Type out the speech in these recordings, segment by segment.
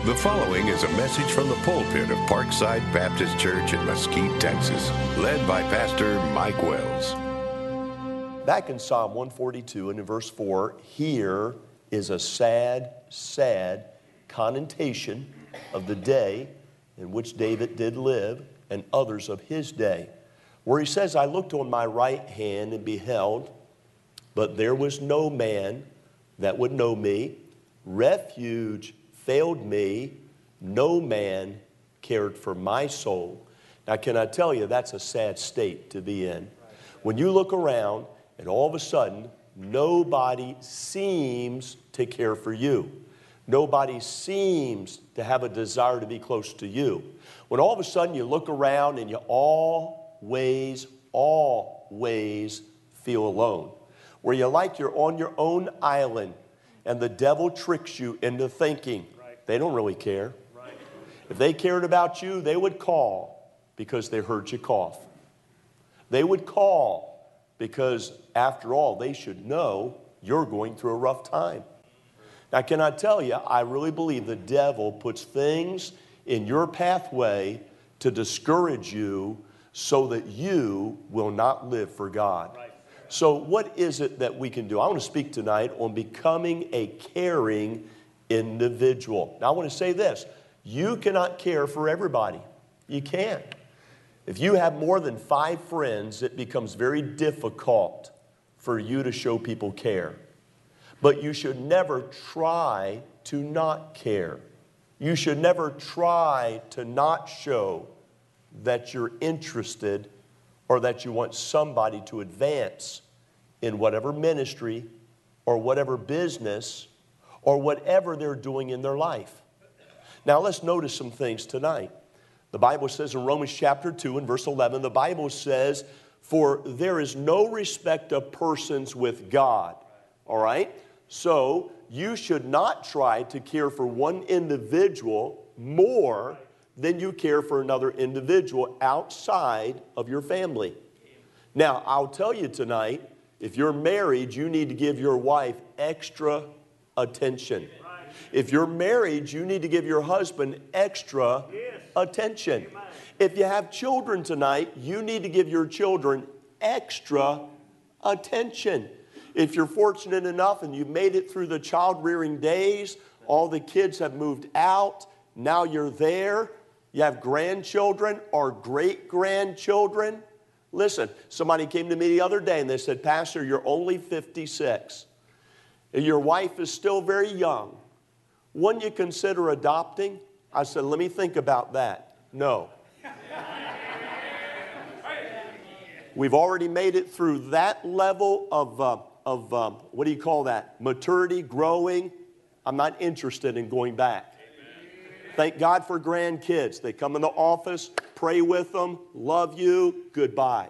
The following is a message from the pulpit of Parkside Baptist Church in Mesquite, Texas, led by Pastor Mike Wells. Back in Psalm 142 and in verse 4, here is a sad, sad connotation of the day in which David did live and others of his day, where he says, I looked on my right hand and beheld, but there was no man that would know me. Refuge failed me. No man cared for my soul. Now, can I tell you, that's a sad state to be in. When you look around and all of a sudden, nobody seems to care for you. Nobody seems to have a desire to be close to you. When all of a sudden you look around and you always feel alone. Where you're like you're on your own island and the devil tricks you into thinking they don't really care. If they cared about you, they would call because they heard you cough. They would call because, after all, they should know you're going through a rough time. Now, can I tell you, I really believe the devil puts things in your pathway to discourage you so that you will not live for God. So what is it that we can do? I want to speak tonight on becoming a caring individual. Now, I want to say this. You cannot care for everybody. You can't. If you have more than 5 friends, it becomes very difficult for you to show people care. But you should never try to not care. You should never try to not show that you're interested or that you want somebody to advance in whatever ministry or whatever business or whatever they're doing in their life. Now let's notice some things tonight. The Bible says in Romans chapter 2 and verse 11, the Bible says, for there is no respect of persons with God. All right? So you should not try to care for one individual more than you care for another individual outside of your family. Now, I'll tell you tonight, if you're married, you need to give your wife extra attention. If you're married, you need to give your husband extra attention. If you have children tonight, you need to give your children extra attention. If you're fortunate enough and you've made it through the child rearing days, all the kids have moved out, now you're there, you have grandchildren or great-grandchildren. Listen, somebody came to me the other day and they said, Pastor, you're only 56. Your wife is still very young. Wouldn't you consider adopting? I said, let me think about that. No. We've already made it through that level of what do you call that? Maturity, growing. I'm not interested in going back. Thank God for grandkids. They come in the office, pray with them, love you, goodbye.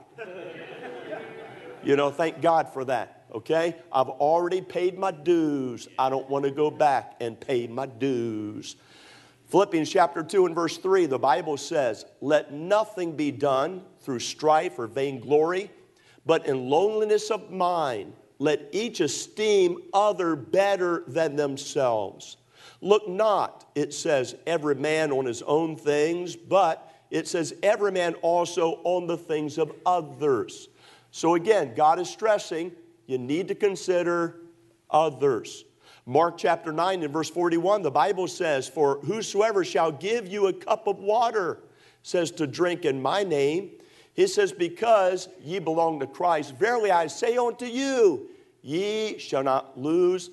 Thank God for that. Okay? I've already paid my dues. I don't want to go back and pay my dues. Philippians chapter 2 and verse 3, the Bible says, let nothing be done through strife or vainglory, but in lowliness of mind, let each esteem other better than themselves. Look not, it says, every man on his own things, but it says every man also on the things of others. So again, God is stressing, you need to consider others. Mark chapter 9 and verse 41, the Bible says, for whosoever shall give you a cup of water, says to drink in my name, he says, because ye belong to Christ, verily I say unto you, he shall not lose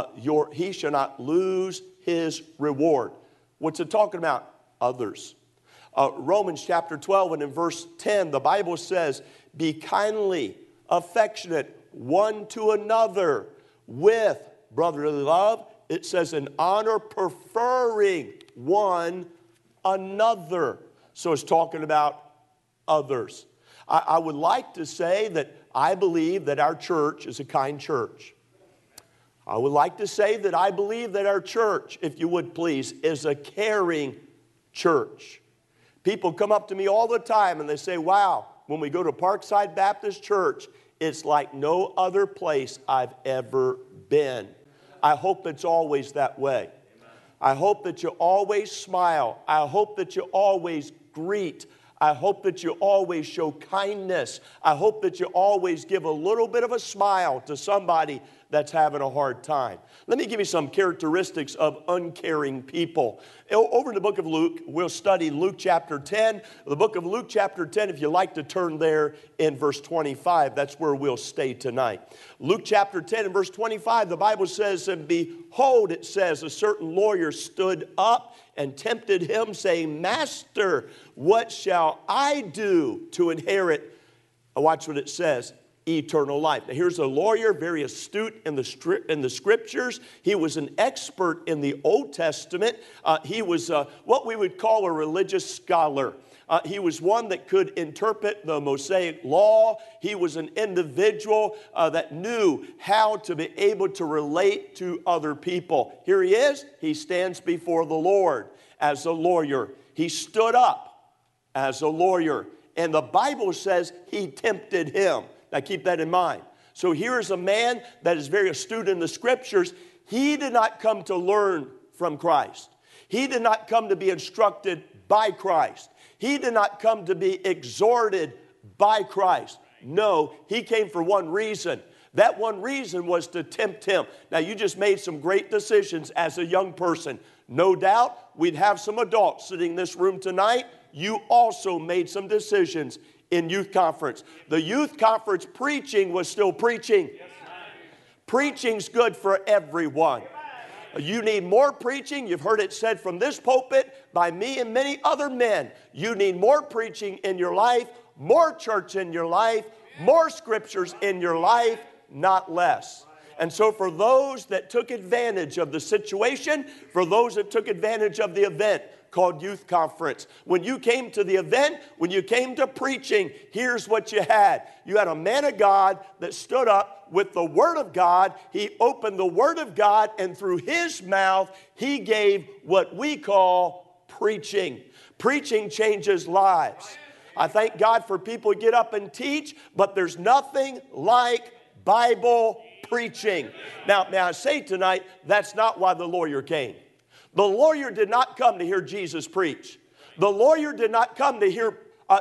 his reward. What's it talking about? Others. Romans chapter 12 and in verse 10, the Bible says, be kindly affectionate one to another with brotherly love. It says in honor, preferring one another. So it's talking about others. I would like to say that I believe that our church is a kind church. I would like to say that I believe that our church, if you would please, is a caring church. People come up to me all the time and they say, wow, when we go to Parkside Baptist Church, it's like no other place I've ever been. I hope it's always that way. I hope that you always smile. I hope that you always greet. I hope that you always show kindness. I hope that you always give a little bit of a smile to somebody that's having a hard time. Let me give you some characteristics of uncaring people. Over in the book of Luke, we'll study Luke chapter 10. The book of Luke chapter 10, if you like to turn there in verse 25, that's where we'll stay tonight. Luke chapter 10 and verse 25, the Bible says, and behold, it says, a certain lawyer stood up and tempted him, saying, Master, what shall I do to inherit, watch what it says, eternal life. Now here's a lawyer, very astute in the scriptures. He was an expert in the Old Testament. He was what we would call a religious scholar. He was one that could interpret the Mosaic law. He was an individual that knew how to be able to relate to other people. Here he is. He stands before the Lord as a lawyer. He stood up as a lawyer. And the Bible says he tempted him. Now keep that in mind. So here is a man that is very astute in the scriptures. He did not come to learn from Christ. He did not come to be instructed by Christ. He did not come to be exhorted by Christ. No, he came for one reason. That one reason was to tempt him. Now, you just made some great decisions as a young person. No doubt we'd have some adults sitting in this room tonight. You also made some decisions in youth conference. The youth conference preaching was still preaching. Preaching's good for everyone. You need more preaching. You've heard it said from this pulpit by me and many other men. You need more preaching in your life, more church in your life, more scriptures in your life, not less. And so for those that took advantage of the situation, for those that took advantage of the event called youth conference, when you came to the event, when you came to preaching, here's what you had. You had a man of God that stood up with the Word of God. He opened the Word of God, and through his mouth, he gave what we call preaching. Preaching changes lives. I thank God for people who get up and teach, but there's nothing like Bible preaching. Now, may I say tonight, that's not why the lawyer came. The lawyer did not come to hear Jesus preach. The lawyer did not come to hear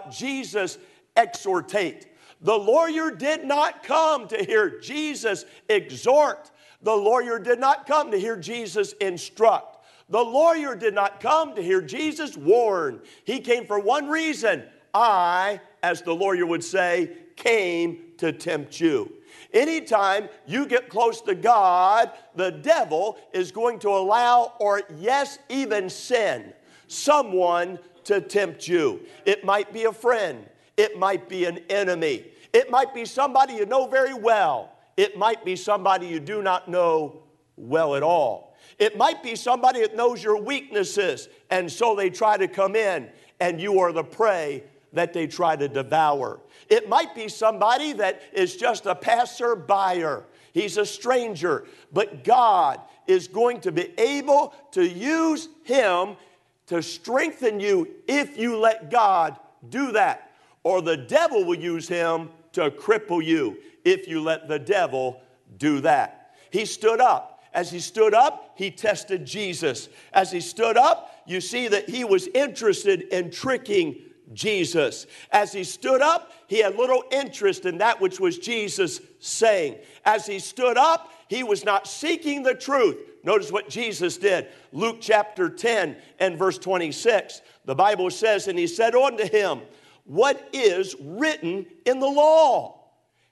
Jesus exhortate. The lawyer did not come to hear Jesus exhort. The lawyer did not come to hear Jesus instruct. The lawyer did not come to hear Jesus warn. He came for one reason. I, as the lawyer would say, came to tempt you. Anytime you get close to God, the devil is going to allow, or yes, even send someone to tempt you. It might be a friend. It might be an enemy. It might be somebody you know very well. It might be somebody you do not know well at all. It might be somebody that knows your weaknesses, and so they try to come in, and you are the prey that they try to devour. It might be somebody that is just a passerby. He's a stranger, but God is going to be able to use him to strengthen you if you let God do that. Or the devil will use him to cripple you if you let the devil do that. He stood up. As he stood up, he tested Jesus. As he stood up, you see that he was interested in tricking Jesus. As he stood up, he had little interest in that which was Jesus saying. As he stood up, he was not seeking the truth. Notice what Jesus did. Luke chapter 10 and verse 26. The Bible says, and he said unto him, what is written in the law?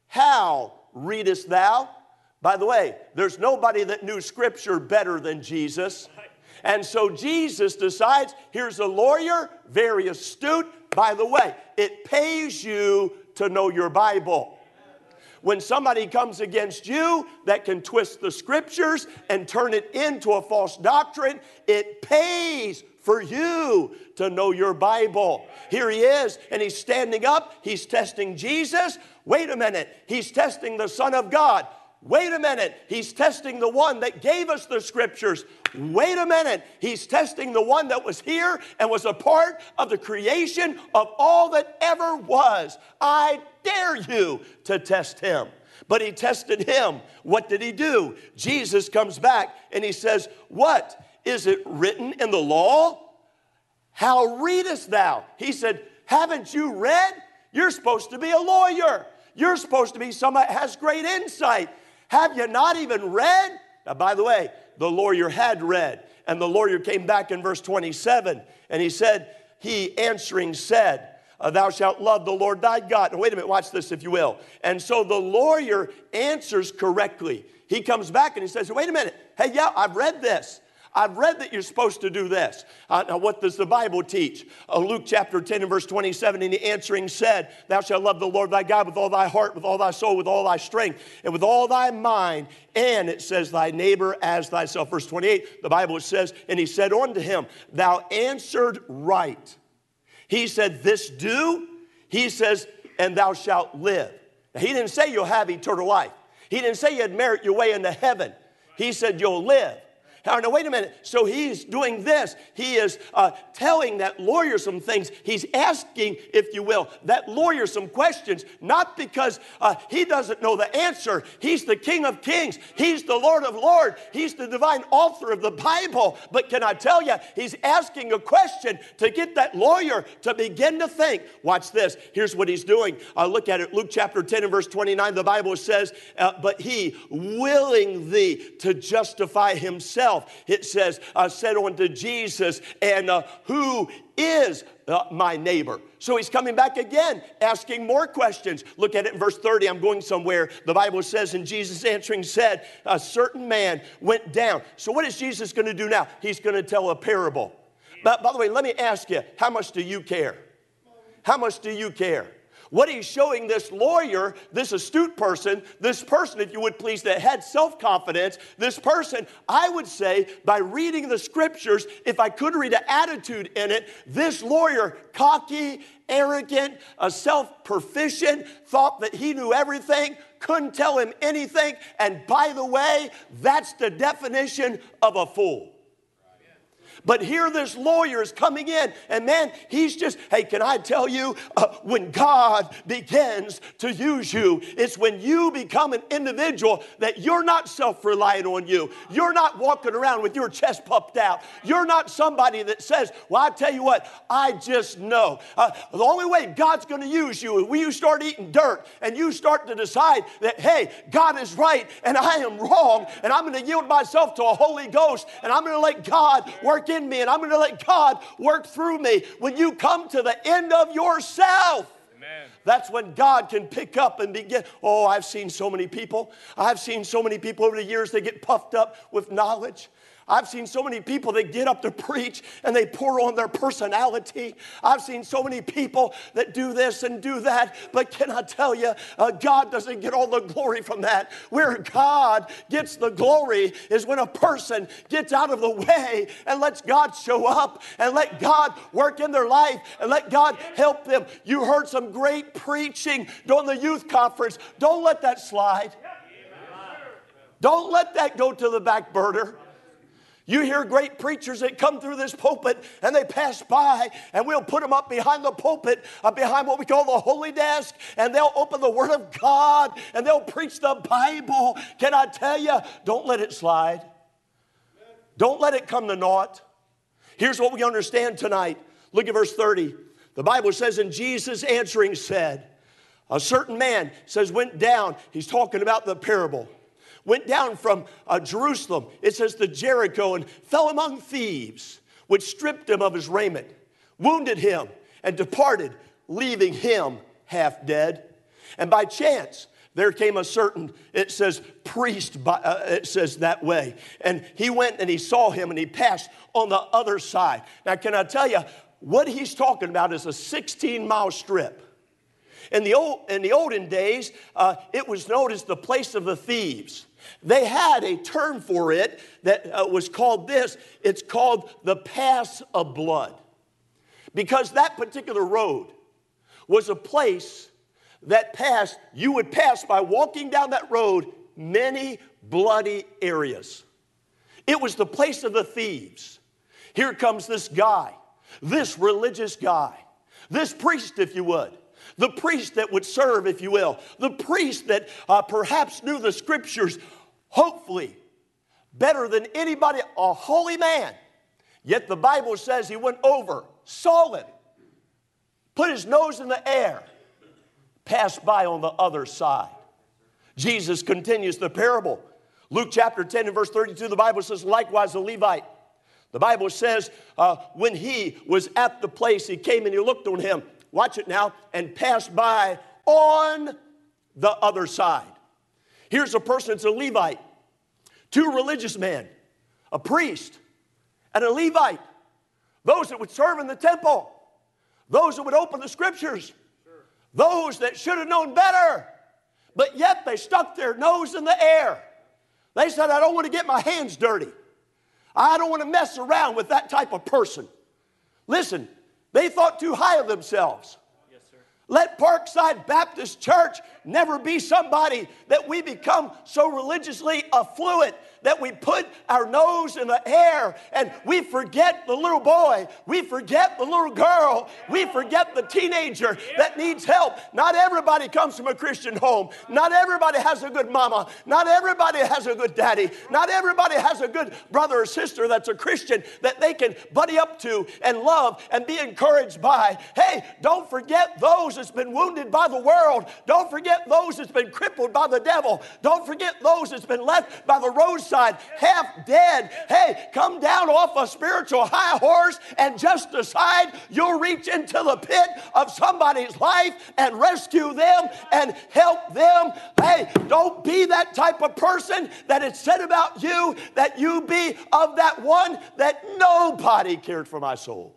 How readest thou? By the way, there's nobody that knew Scripture better than Jesus. And so Jesus decides, here's a lawyer, very astute. By the way, it pays you to know your Bible. When somebody comes against you that can twist the Scriptures and turn it into a false doctrine, it pays for you to know your Bible. Here he is, and he's standing up. He's testing Jesus. Wait a minute. He's testing the Son of God. Wait a minute. He's testing the one that gave us the Scriptures. Wait a minute. He's testing the one that was here and was a part of the creation of all that ever was. I dare you to test him. But he tested him. What did he do? Jesus comes back and he says, what? is it written in the law? How readest thou? He said, haven't you read? You're supposed to be a lawyer. You're supposed to be somebody that has great insight. Have you not even read? Now, by the way, the lawyer had read. And the lawyer came back in verse 27. And he said, he answering said, thou shalt love the Lord thy God. Now, wait a minute, watch this if you will. And so the lawyer answers correctly. He comes back and he says, wait a minute. Hey, yeah, I've read this. I've read that you're supposed to do this. Now, what does the Bible teach? Luke chapter 10 and verse 27, and he answering said, thou shalt love the Lord thy God with all thy heart, with all thy soul, with all thy strength, and with all thy mind. And it says, thy neighbor as thyself. Verse 28, the Bible says, and he said unto him, thou answered right. He said, this do. He says, and thou shalt live. Now, he didn't say you'll have eternal life. He didn't say you'd merit your way into heaven. He said you'll live. Now, wait a minute. So he's doing this. He is telling that lawyer some things. He's asking, if you will, that lawyer some questions, not because he doesn't know the answer. He's the King of Kings. He's the Lord of Lords. He's the divine author of the Bible. But can I tell you, he's asking a question to get that lawyer to begin to think. Watch this. Here's what he's doing. Look at it. Luke chapter 10 and verse 29, the Bible says, but he willing thee to justify himself. It says, said unto Jesus, and who is my neighbor? So he's coming back again, asking more questions. Look at it in verse 30. I'm going somewhere. The Bible says, and Jesus answering said, a certain man went down. So what is Jesus going to do now? He's going to tell a parable. But by the way, let me ask you, how much do you care? How much do you care? What he's showing this lawyer, this astute person, this person, if you would please, that had self-confidence, this person, I would say, by reading the scriptures, if I could read an attitude in it, this lawyer, cocky, arrogant, self-proficient, thought that he knew everything, couldn't tell him anything, and by the way, that's the definition of a fool. But here this lawyer is coming in, and man, he's just, hey, can I tell you, when God begins to use you, it's when you become an individual that you're not self-reliant on you. You're not walking around with your chest puffed out. You're not somebody that says, well, I tell you what, I just know. The only way God's going to use you is when you start eating dirt and you start to decide that, hey, God is right and I am wrong, and I'm going to yield myself to a Holy Ghost, and I'm going to let God work in me, and I'm going to let God work through me. When you come to the end of yourself, amen, that's when God can pick up and begin. Oh, I've seen so many people. I've seen so many people over the years that get puffed up with knowledge. I've seen so many people that get up to preach and they pour on their personality. I've seen so many people that do this and do that. But can I tell you, God doesn't get all the glory from that. Where God gets the glory is when a person gets out of the way and lets God show up and let God work in their life and let God help them. You heard some great preaching during the youth conference. Don't let that slide. Don't let that go to the back burner. You hear great preachers that come through this pulpit and they pass by, and we'll put them up behind the pulpit, behind what we call the holy desk, and they'll open the Word of God and they'll preach the Bible. Can I tell you, don't let it slide. Don't let it come to naught. Here's what we understand tonight. Look at verse 30. The Bible says, and Jesus answering said, a certain man says went down. He's talking about the parable. Went down from Jerusalem, it says, to Jericho, and fell among thieves, which stripped him of his raiment, wounded him, and departed, leaving him half dead. And by chance, there came a certain, it says, priest, it says that way. And he went and he saw him, and he passed on the other side. Now, can I tell you, what he's talking about is a 16-mile strip. In the olden days, it was known as the place of the thieves. They had a term for it that was called this. It's called the Pass of Blood. Because that particular road was a place that you would pass by walking down that road many bloody areas. It was the place of the thieves. Here comes this guy, this religious guy, this priest, if you would. The priest that would serve, if you will. The priest that perhaps knew the scriptures, hopefully, better than anybody, a holy man. Yet the Bible says he went over, saw him, put his nose in the air, passed by on the other side. Jesus continues the parable. Luke chapter 10 and verse 32, the Bible says, likewise a Levite. The Bible says when he was at the place, he came and he looked on him, watch it now, and passed by on the other side. Here's a person, it's a Levite. Two religious men, a priest and a Levite. Those that would serve in the temple. Those that would open the scriptures. Those that should have known better. But yet they stuck their nose in the air. They said, I don't want to get my hands dirty. I don't want to mess around with that type of person. Listen, they thought too high of themselves. Yes, sir. Let Parkside Baptist Church never be somebody that we become so religiously affluent that we put our nose in the air and we forget the little boy, we forget the little girl, we forget the teenager that needs help. Not everybody comes from a Christian home. Not everybody has a good mama. Not everybody has a good daddy. Not everybody has a good brother or sister that's a Christian that they can buddy up to and love and be encouraged by. Hey, don't forget those that's been wounded by the world. Don't forget those that's been crippled by the devil. Don't forget those that's been left by the roadside half dead. Hey, come down off a spiritual high horse and just decide you'll reach into the pit of somebody's life and rescue them and help them. Hey, don't be that type of person that it's said about you that you be of that one that nobody cared for my soul.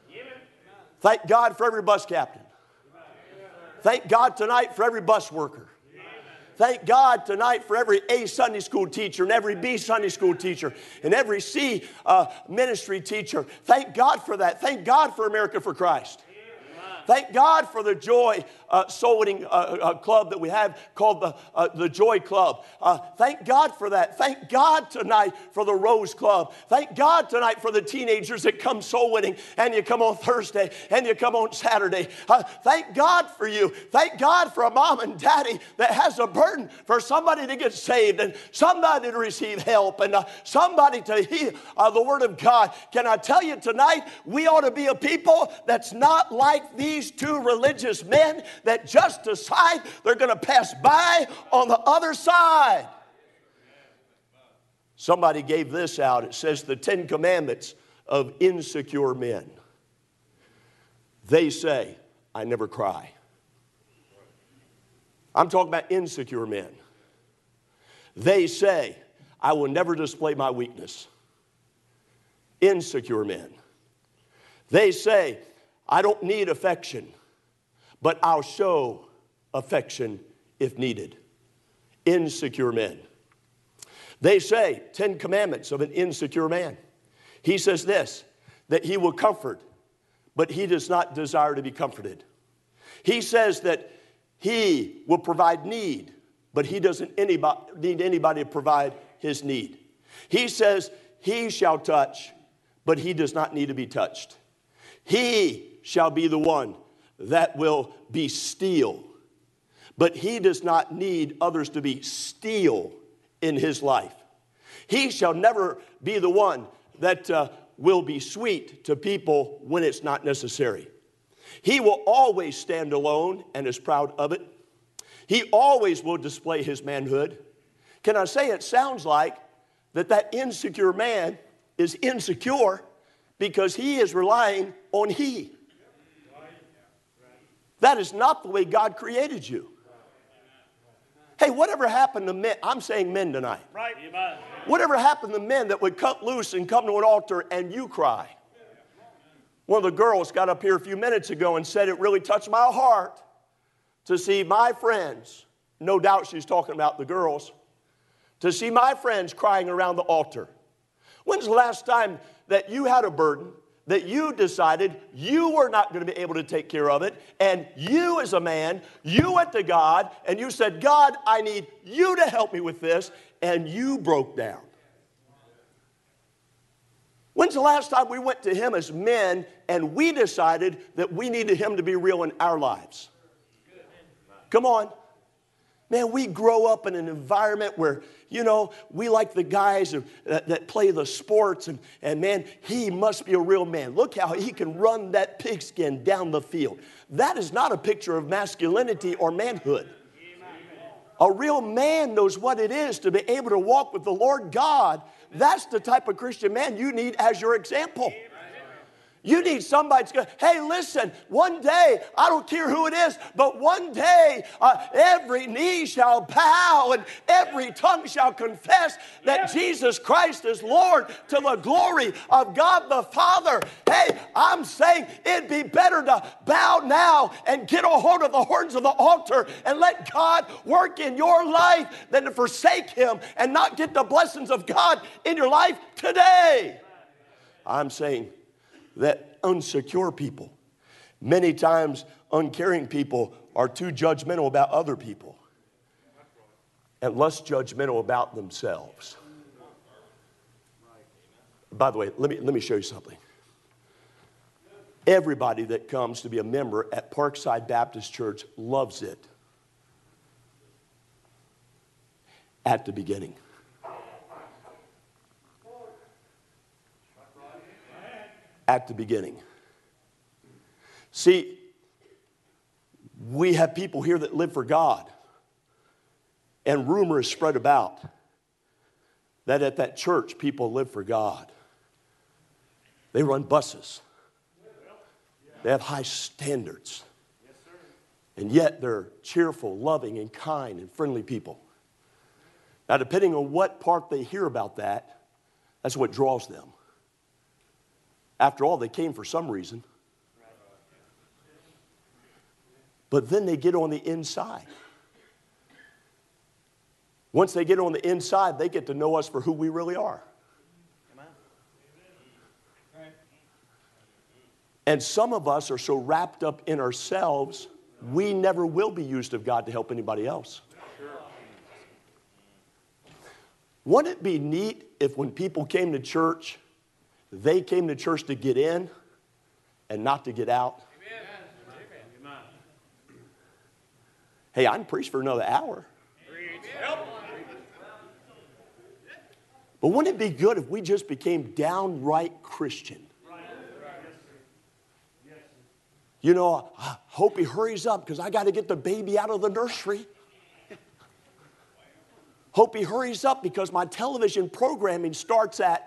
Thank God for every bus captain. Thank God tonight for every bus worker. Thank God tonight for every A Sunday school teacher and every B Sunday school teacher and every C ministry teacher. Thank God for that. Thank God for America for Christ. Thank God for the Joy soul winning club that we have called the Joy Club. Thank God for that. Thank God tonight for the Rose Club. Thank God tonight for the teenagers that come soul winning and you come on Thursday and you come on Saturday. Thank God for you. Thank God for a mom and daddy that has a burden for somebody to get saved and somebody to receive help and somebody to hear the Word of God. Can I tell you tonight, we ought to be a people that's not like these two religious men that just decide they're going to pass by on the other side. Somebody gave this out. It says the 10 Commandments of insecure men. They say, I never cry. I'm talking about insecure men. They say, I will never display my weakness. Insecure men. They say, I don't need affection, but I'll show affection if needed. Insecure men. They say, 10 Commandments of an insecure man. He says this, that he will comfort, but he does not desire to be comforted. He says that he will provide need, but he doesn't need anybody to provide his need. He says he shall touch, but he does not need to be touched. He shall be the one that will be still, but he does not need others to be still in his life. He shall never be the one that will be sweet to people when it's not necessary. He will always stand alone and is proud of it. He always will display his manhood. Can I say it sounds like that insecure man is insecure because he is relying on he. That is not the way God created you. Hey, whatever happened to men? I'm saying men tonight. Right. Whatever happened to men that would cut loose and come to an altar and you cry? One of the girls got up here a few minutes ago and said it really touched my heart to see my friends, no doubt she's talking about the girls, to see my friends crying around the altar. When's the last time that you had a burden, that you decided you were not going to be able to take care of it, and you as a man, you went to God, and you said, God, I need you to help me with this, and you broke down? When's the last time we went to him as men, and we decided that we needed him to be real in our lives? Come on. Man, we grow up in an environment where, you know, we like the guys that play the sports, and man, he must be a real man. Look how he can run that pigskin down the field. That is not a picture of masculinity or manhood. A real man knows what it is to be able to walk with the Lord God. That's the type of Christian man you need as your example. You need somebody to go, hey, listen, one day, I don't care who it is, but one day every knee shall bow and every tongue shall confess that Jesus Christ is Lord to the glory of God the Father. Hey, I'm saying it'd be better to bow now and get a hold of the horns of the altar and let God work in your life than to forsake Him and not get the blessings of God in your life today. I'm saying that unsecure people, many times uncaring people, are too judgmental about other people and less judgmental about themselves. By the way, let me show you something. Everybody that comes to be a member at Parkside Baptist Church loves it at the beginning. At the beginning. See, we have people here that live for God, and rumor is spread about that at that church people live for God. They run buses. They have high standards. And yet they're cheerful, loving, and kind and friendly people. Now, depending on what part they hear about that, that's what draws them. After all, they came for some reason. But then they get on the inside. Once they get on the inside, they get to know us for who we really are. And some of us are so wrapped up in ourselves, we never will be used of God to help anybody else. Wouldn't it be neat if when people came to church, they came to church to get in and not to get out? Amen. Hey, I can preach for another hour. But wouldn't it be good if we just became downright Christian? You know, I hope he hurries up because I got to get the baby out of the nursery. Hope he hurries up because my television programming starts at.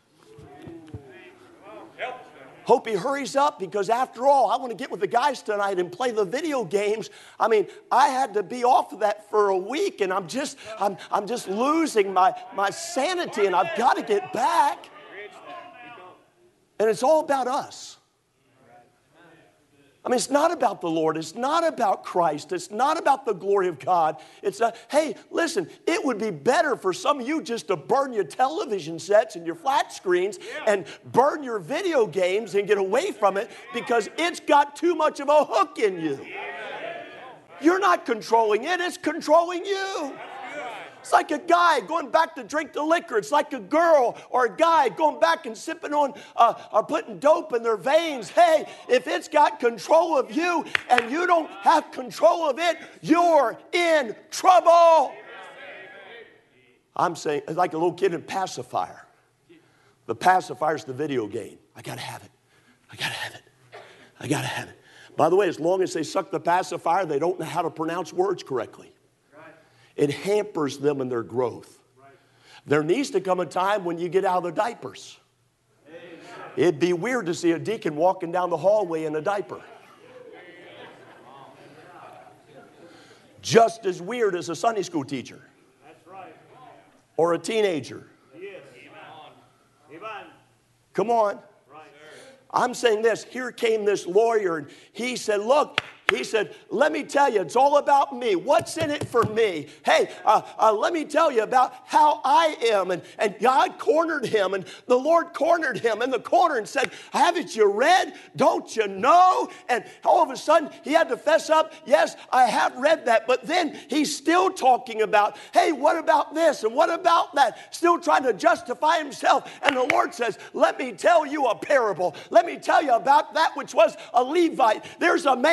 Hope he hurries up because after all, I want to get with the guys tonight and play the video games. I mean, I had to be off of that for a week, and I'm just losing my sanity, and I've got to get back. And it's all about us. I mean, it's not about the Lord. It's not about Christ. It's not about the glory of God. It's hey, listen, it would be better for some of you just to burn your television sets and your flat screens and burn your video games and get away from it because it's got too much of a hook in you. You're not controlling it. It's controlling you. It's like a guy going back to drink the liquor. It's like a girl or a guy going back and sipping on or putting dope in their veins. Hey, if it's got control of you and you don't have control of it, you're in trouble. I'm saying it's like a little kid in pacifier. The pacifier is the video game. I got to have it. I got to have it. I got to have it. By the way, as long as they suck the pacifier, they don't know how to pronounce words correctly. It hampers them in their growth. There needs to come a time when you get out of the diapers. It'd be weird to see a deacon walking down the hallway in a diaper. Just as weird as a Sunday school teacher. Or a teenager. Come on. I'm saying this. Here came this lawyer, and he said, look, he said, let me tell you, it's all about me. What's in it for me? Hey, let me tell you about how I am. And God cornered him, and the Lord cornered him in the corner and said, haven't you read? Don't you know? And all of a sudden, he had to fess up, yes, I have read that. But then he's still talking about, hey, what about this and what about that? Still trying to justify himself. And the Lord says, let me tell you a parable. Let me tell you about that which was a Levite. There's a man,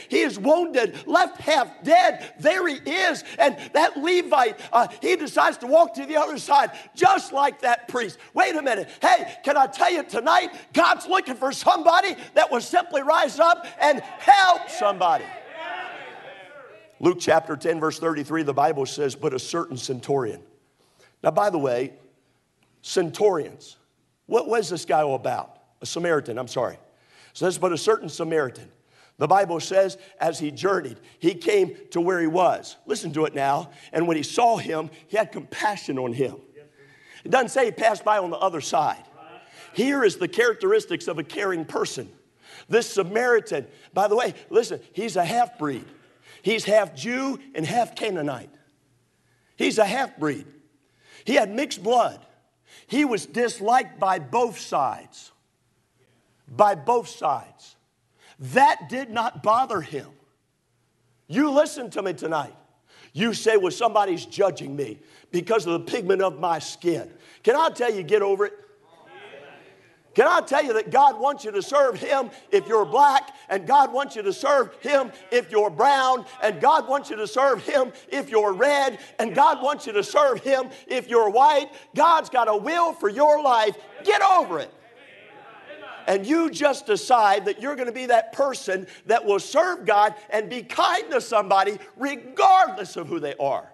He is wounded, left half dead. There he is. And that Levite, he decides to walk to the other side, just like that priest. Wait a minute. Hey, can I tell you tonight, God's looking for somebody that will simply rise up and help somebody. Luke chapter 10, verse 33, the Bible says, but a certain centurion. Now, by the way, centurions, what was this guy all about? A Samaritan, I'm sorry. It says, but a certain Samaritan. The Bible says, as he journeyed, he came to where he was. Listen to it now. And when he saw him, he had compassion on him. It doesn't say he passed by on the other side. Here is the characteristics of a caring person. This Samaritan, by the way, listen, he's a half-breed. He's half Jew and half Canaanite. He's a half-breed. He had mixed blood. He was disliked by both sides. By both sides. That did not bother him. You listen to me tonight. You say, well, somebody's judging me because of the pigment of my skin. Can I tell you, get over it? Can I tell you that God wants you to serve Him if you're black, and God wants you to serve Him if you're brown, and God wants you to serve Him if you're red, and God wants you to serve Him if you're white. God's got a will for your life. Get over it. And you just decide that you're going to be that person that will serve God and be kind to somebody regardless of who they are.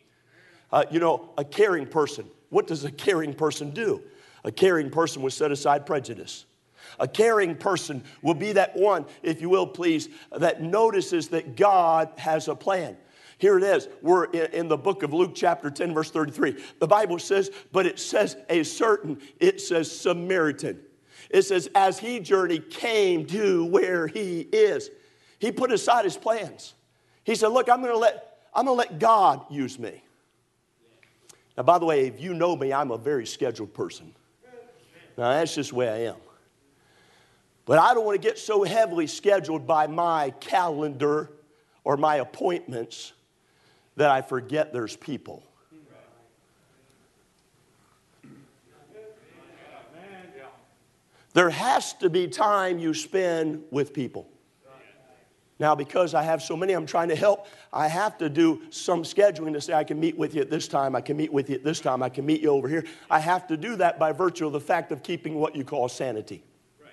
A caring person. What does a caring person do? A caring person will set aside prejudice. A caring person will be that one, if you will, please, that notices that God has a plan. Here it is. We're in the book of Luke chapter 10, verse 33. The Bible says, but it says it says Samaritan. It says, as he journeyed, came to where he is. He put aside his plans. He said, look, I'm going to let God use me. Now, by the way, if you know me, I'm a very scheduled person. Now, that's just the way I am. But I don't want to get so heavily scheduled by my calendar or my appointments that I forget there's people. There has to be time you spend with people. Now, because I have so many I'm trying to help, I have to do some scheduling to say I can meet with you at this time, I can meet with you at this time, I can meet you over here. I have to do that by virtue of the fact of keeping what you call sanity.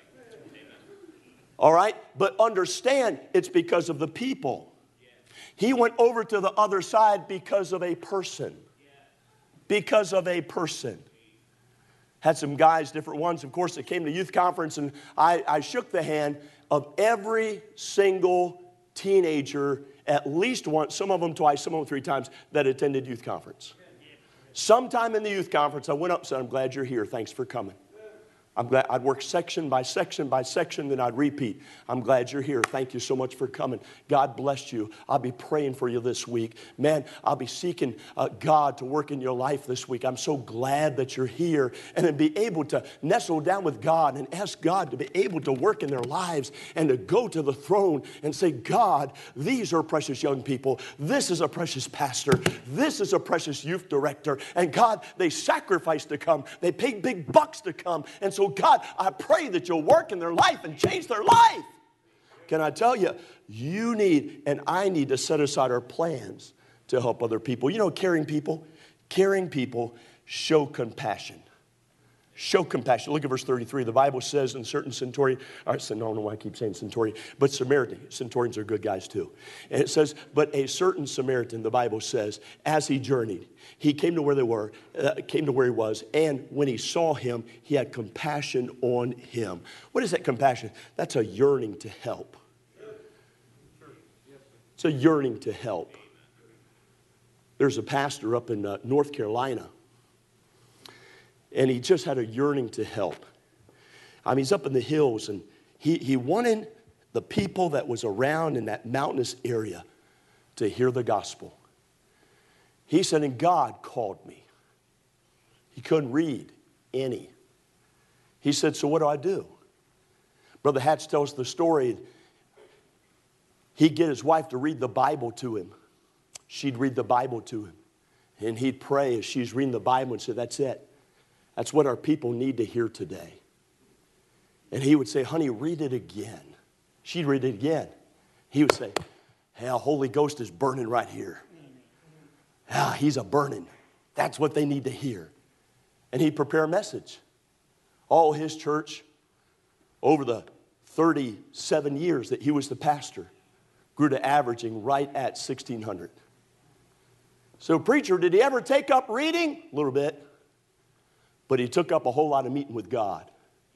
All right? But understand, it's because of the people. He went over to the other side because of a person. Because of a person. Had some guys, different ones, of course, that came to youth conference, and I shook the hand of every single teenager at least once, some of them twice, some of them 3 times, that attended youth conference. Sometime in the youth conference, I went up and said, I'm glad you're here. Thanks for coming. I'm glad. I'd work section by section by section, then I'd repeat. I'm glad you're here. Thank you so much for coming. God bless you. I'll be praying for you this week. Man, I'll be seeking God to work in your life this week. I'm so glad that you're here. And then be able to nestle down with God and ask God to be able to work in their lives and to go to the throne and say, God, these are precious young people. This is a precious pastor. This is a precious youth director. And God, they sacrificed to come. They paid big bucks to come. And so God, I pray that you'll work in their life and change their life. Can I tell you, you need and I need to set aside our plans to help other people. You know, caring people show compassion. Show compassion. Look at verse 33. The Bible says in certain centurion, I don't know why I keep saying centurion, but Samaritan. Centurions are good guys too. And it says, but a certain Samaritan, the Bible says, as he journeyed, he came to where they were, came to where he was, and when he saw him, he had compassion on him. What is that compassion? That's a yearning to help. It's a yearning to help. There's a pastor up in North Carolina, and he just had a yearning to help. I mean, he's up in the hills, and he wanted the people that was around in that mountainous area to hear the gospel. He said, and God called me. He couldn't read any. He said, so what do I do? Brother Hatch tells the story. He'd get his wife to read the Bible to him. She'd read the Bible to him. And he'd pray as she's reading the Bible and say, that's it. That's what our people need to hear today. And he would say, honey, read it again. She'd read it again. He would say, hey, the Holy Ghost is burning right here. Yeah, he's a burning. That's what they need to hear. And he'd prepare a message. Oh, his church, over the 37 years that he was the pastor, grew to averaging right at 1,600. So preacher, did he ever take up reading? A little bit. But he took up a whole lot of meeting with God.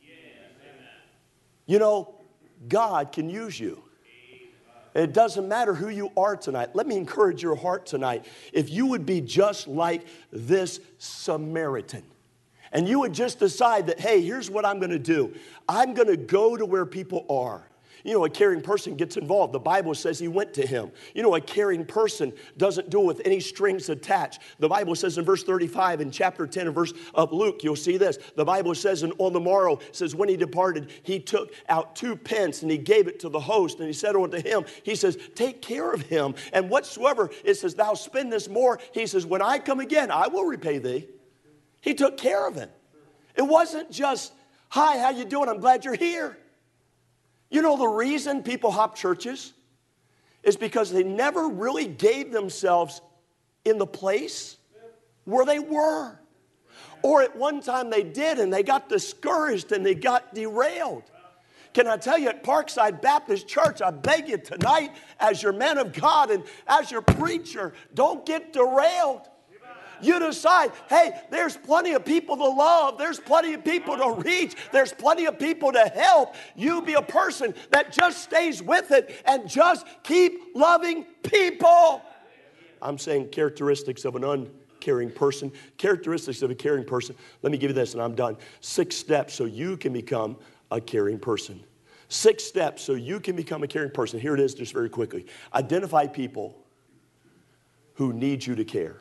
You know, God can use you. It doesn't matter who you are tonight. Let me encourage your heart tonight. If you would be just like this Samaritan, and you would just decide that, hey, here's what I'm going to do. I'm going to go to where people are. You know, a caring person gets involved. The Bible says he went to him. You know, a caring person doesn't do it with any strings attached. The Bible says in verse 35 in chapter 10 of Luke, you'll see this. The Bible says, and on the morrow, says, when he departed, he took out 2 pence and he gave it to the host. And he said unto him, he says, take care of him. And whatsoever, it says, thou spendest more. He says, when I come again, I will repay thee. He took care of him. It wasn't just, hi, how you doing? I'm glad you're here. You know the reason people hop churches is because they never really gave themselves in the place where they were. Or at one time they did and they got discouraged and they got derailed. Can I tell you, at Parkside Baptist Church, I beg you tonight, as your man of God and as your preacher, don't get derailed. You decide, hey, there's plenty of people to love. There's plenty of people to reach. There's plenty of people to help. You be a person that just stays with it and just keep loving people. I'm saying characteristics of an uncaring person. Characteristics of a caring person. Let me give you this and I'm done. 6 steps so you can become a caring person. 6 steps so you can become a caring person. Here it is just very quickly. Identify people who need you to care.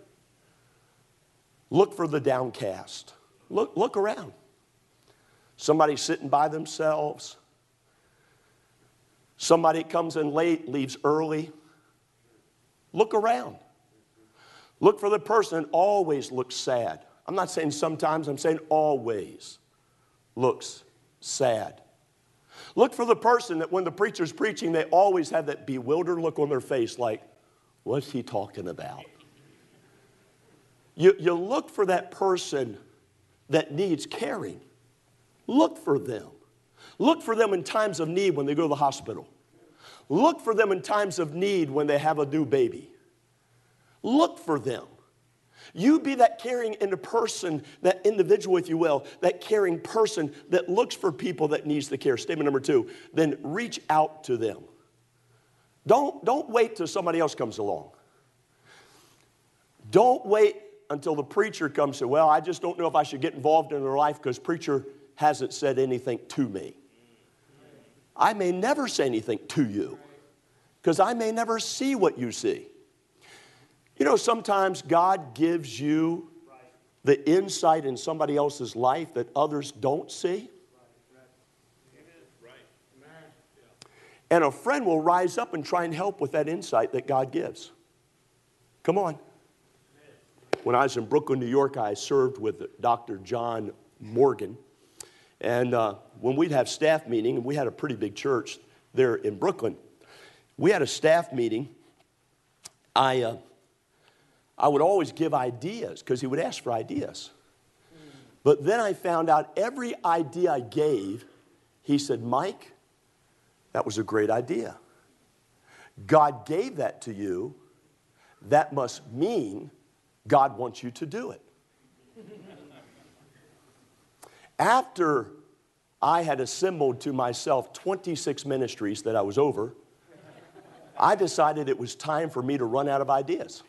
Look for the downcast. Look around. Somebody sitting by themselves. Somebody comes in late, leaves early. Look around. Look for the person that always looks sad. I'm not saying sometimes, I'm saying always looks sad. Look for the person that when the preacher's preaching, they always have that bewildered look on their face like, what's he talking about? You look for that person that needs caring. Look for them. Look for them in times of need when they go to the hospital. Look for them in times of need when they have a new baby. Look for them. You be that caring person, that individual, if you will, that caring person that looks for people that needs the care. Statement number 2, then reach out to them. Don't wait till somebody else comes along. Don't wait until the preacher comes and says, well, I just don't know if I should get involved in their life because preacher hasn't said anything to me. I may never say anything to you because I may never see what you see. You know, sometimes God gives you the insight in somebody else's life that others don't see. And a friend will rise up and try and help with that insight that God gives. Come on. When I was in Brooklyn, New York, I served with Dr. John Morgan. And when we'd have staff meeting, and we had a pretty big church there in Brooklyn, we had a staff meeting. I would always give ideas because he would ask for ideas. But then I found out every idea I gave, he said, Mike, that was a great idea. God gave that to you. That must mean God wants you to do it. After I had assembled to myself 26 ministries that I was over, I decided it was time for me to run out of ideas.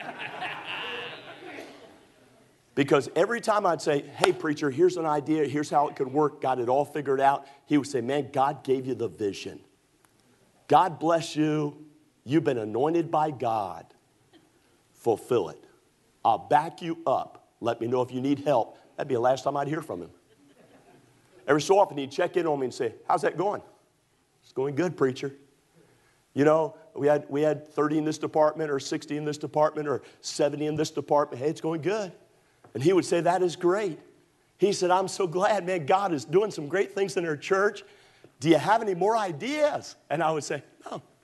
Because every time I'd say, hey, preacher, here's an idea, here's how it could work, got it all figured out, he would say, man, God gave you the vision. God bless you. You've been anointed by God. Fulfill it. I'll back you up. Let me know if you need help. That'd be the last time I'd hear from him. Every so often he'd check in on me and say, how's that going? It's going good, preacher. You know, we had 30 in this department or 60 in this department or 70 in this department. Hey, it's going good. And he would say, that is great. He said, I'm so glad, man, God is doing some great things in our church. Do you have any more ideas? And I would say, no,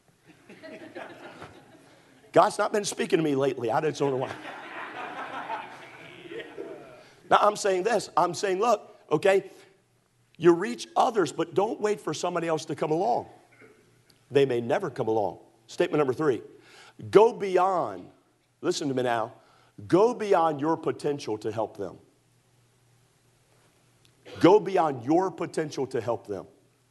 God's not been speaking to me lately. I just don't know why. Now, I'm saying this. I'm saying, look, okay, you reach others, but don't wait for somebody else to come along. They may never come along. Statement number 3, go beyond, listen to me now, go beyond your potential to help them. Go beyond your potential to help them.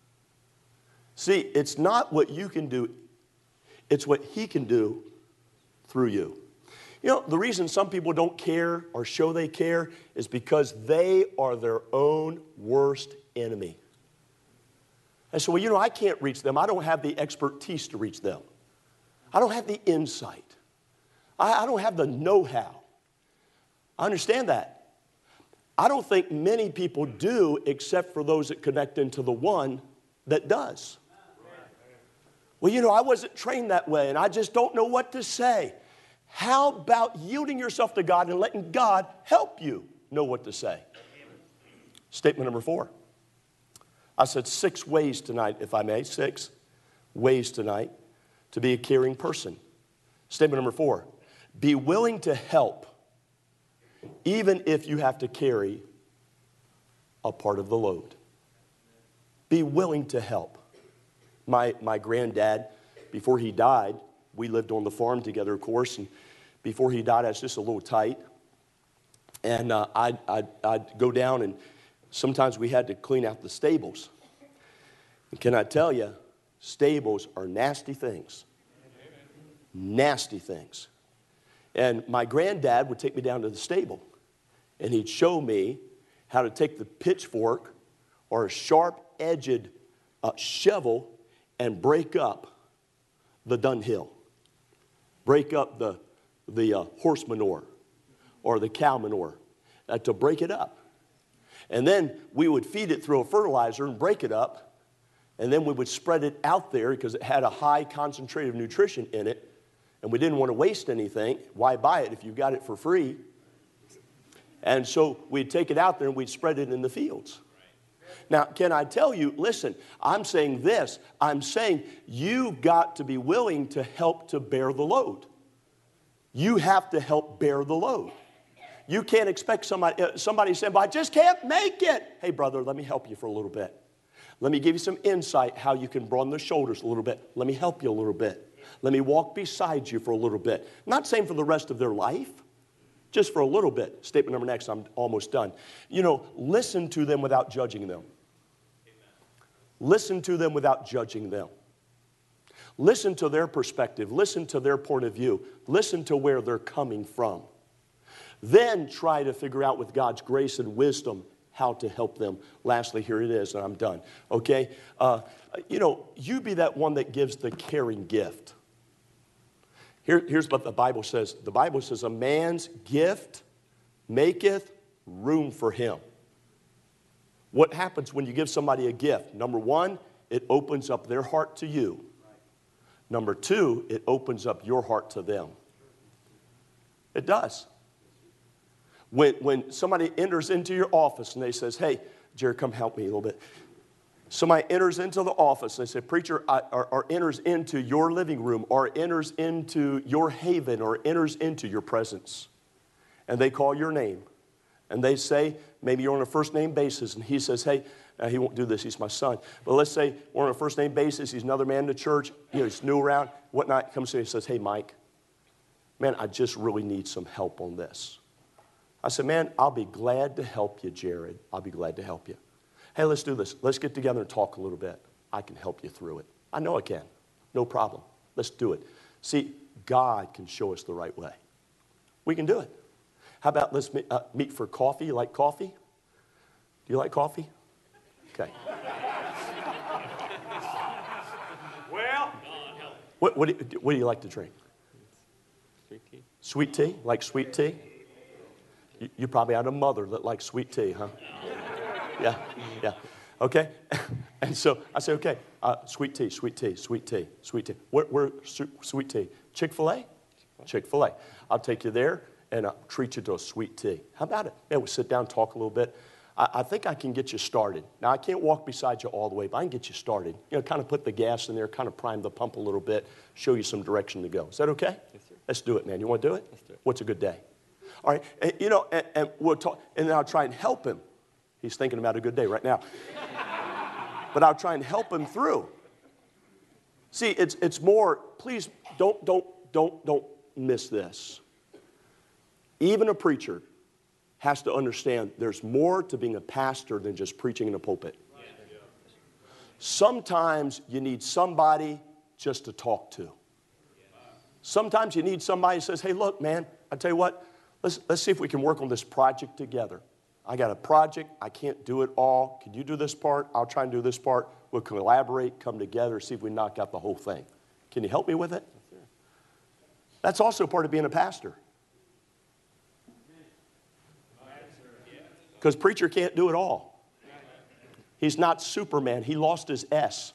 See, it's not what you can do, it's what He can do through you. You know, the reason some people don't care or show they care is because they are their own worst enemy. And so, well, you know, I can't reach them. I don't have the expertise to reach them. I don't have the insight. I don't have the know-how. I understand that. I don't think many people do except for those that connect into the one that does. Well, you know, I wasn't trained that way and I just don't know what to say. How about yielding yourself to God and letting God help you know what to say? Statement number 4. I said 6 ways tonight, if I may. 6 ways tonight to be a caring person. Statement number 4. Be willing to help even if you have to carry a part of the load. Be willing to help. My granddad, before he died, we lived on the farm together, of course, and before he died, I was just a little tight. And I'd go down, and sometimes we had to clean out the stables. And can I tell you, stables are nasty things. Nasty things. And my granddad would take me down to the stable, and he'd show me how to take the pitchfork or a sharp-edged shovel and break up the dunghill. Break up the horse manure or the cow manure, to break it up. And then we would feed it through a fertilizer and break it up, and then we would spread it out there because it had a high concentrate of nutrition in it, and we didn't want to waste anything. Why buy it if you got it for free? And so we'd take it out there and we'd spread it in the fields. Now, can I tell you, listen, I'm saying this. I'm saying you've got to be willing to help to bear the load. You have to help bear the load. You can't expect somebody saying, well, I just can't make it. Hey, brother, let me help you for a little bit. Let me give you some insight how you can broaden the shoulders a little bit. Let me help you a little bit. Let me walk beside you for a little bit. Not saying for the rest of their life, just for a little bit. Statement number next, I'm almost done. You know, listen to them without judging them. Listen to them without judging them. Listen to their perspective. Listen to their point of view. Listen to where they're coming from. Then try to figure out with God's grace and wisdom how to help them. Lastly, here it is, and I'm done. Okay? You know, you be that one that gives the caring gift. Here's what the Bible says. The Bible says, a man's gift maketh room for him. What happens when you give somebody a gift? Number 1, it opens up their heart to you. Number 2, it opens up your heart to them. It does. When somebody enters into your office and they says, hey, Jerry, come help me a little bit. Somebody enters into the office and they say, preacher, or enters into your living room or enters into your haven or enters into your presence. And they call your name. And they say, maybe you're on a first name basis. And he says, hey, he won't do this, he's my son. But let's say we're on a first name basis. He's another man in the church. You know, he's new around, whatnot. He comes to me and says, hey, Mike, man, I just really need some help on this. I said, man, I'll be glad to help you, Jared. I'll be glad to help you. Hey, let's do this. Let's get together and talk a little bit. I can help you through it. I know I can. No problem. Let's do it. See, God can show us the right way. We can do it. How about let's meet for coffee? You like coffee? Do you like coffee? Okay. Well, what do you like to drink? sweet tea. Sweet tea? Like sweet tea? You probably had a mother that liked sweet tea, huh? Yeah. Okay. And so I say, okay, sweet tea, sweet tea, sweet tea, sweet tea. Where sweet tea? Chick-fil-A? Chick-fil-A. I'll take you there and I'll treat you to a sweet tea. How about it? Yeah, we sit down, talk a little bit. I think I can get you started. Now, I can't walk beside you all the way, but I can get you started. You know, kind of put the gas in there, kind of prime the pump a little bit, show you some direction to go. Is that okay? Yes, sir. Let's do it, man. You want to do it? Let's do it. What's a good day? All right. And, you know, and we'll talk, and then I'll try and help him. He's thinking about a good day right now. But I'll try and help him through. See, it's more, please don't miss this. Even a preacher has to understand there's more to being a pastor than just preaching in a pulpit. Sometimes you need somebody just to talk to. Sometimes you need somebody who says, hey, look, man, I tell you what, let's see if we can work on this project together. I got a project. I can't do it all. Can you do this part? I'll try and do this part. We'll collaborate, come together, see if we knock out the whole thing. Can you help me with it? That's also part of being a pastor. Because preacher can't do it all. He's not Superman. He lost his S.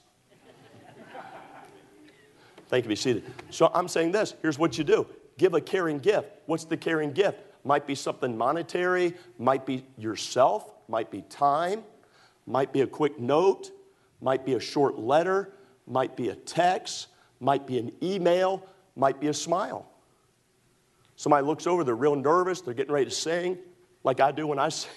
Thank you. Be seated. So I'm saying this. Here's what you do. Give a caring gift. What's the caring gift? Might be something monetary. Might be yourself. Might be time. Might be a quick note. Might be a short letter. Might be a text. Might be an email. Might be a smile. Somebody looks over. They're real nervous. They're getting ready to sing like I do when I sing.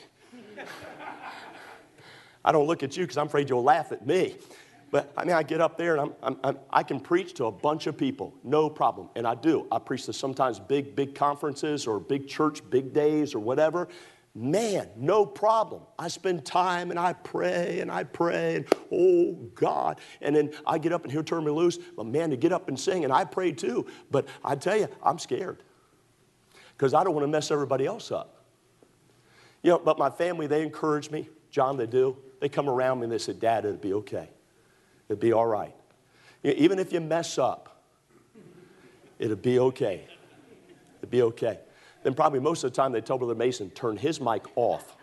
I don't look at you because I'm afraid you'll laugh at me. But I mean, I get up there and I can preach to a bunch of people, no problem. And I do. I preach to sometimes big conferences or big church, big days or whatever. Man, no problem. I spend time and I pray and oh God. And then I get up and he'll turn me loose. But man, to get up and sing, and I pray too. But I tell you, I'm scared because I don't want to mess everybody else up. You know, but my family, they encourage me. John, they do. They come around me and they say, Dad, it'll be okay. It'll be all right. You know, even if you mess up, it'll be okay. It'll be okay. Then probably most of the time they tell Brother Mason, turn his mic off.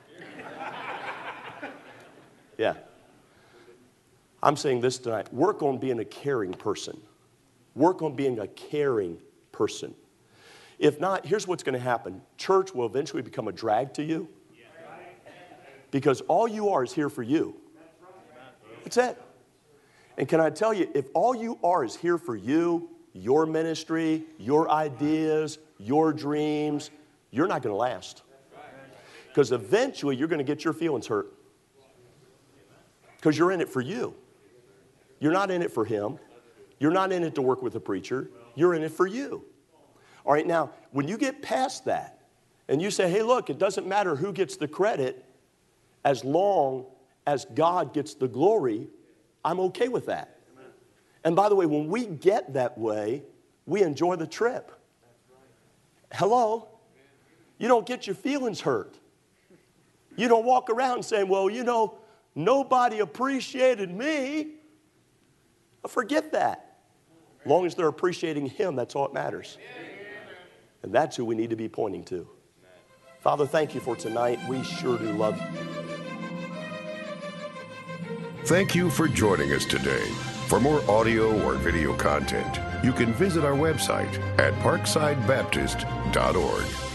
Yeah. I'm saying this tonight. Work on being a caring person. Work on being a caring person. If not, here's what's going to happen. Church will eventually become a drag to you. Because all you are is here for you. That's it. And can I tell you, if all you are is here for you, your ministry, your ideas, your dreams, you're not going to last. Because eventually you're going to get your feelings hurt. Because you're in it for you. You're not in it for him. You're not in it to work with a preacher. You're in it for you. All right, now, when you get past that, and you say, hey, look, it doesn't matter who gets the credit, as long as God gets the glory, I'm okay with that. Amen. And by the way, when we get that way, we enjoy the trip. Hello? You don't get your feelings hurt. You don't walk around saying, well, you know, nobody appreciated me. Forget that. As long as they're appreciating him, that's all that matters. And that's who we need to be pointing to. Father, thank you for tonight. We sure do love you. Thank you for joining us today. For more audio or video content, you can visit our website at parksidebaptist.org.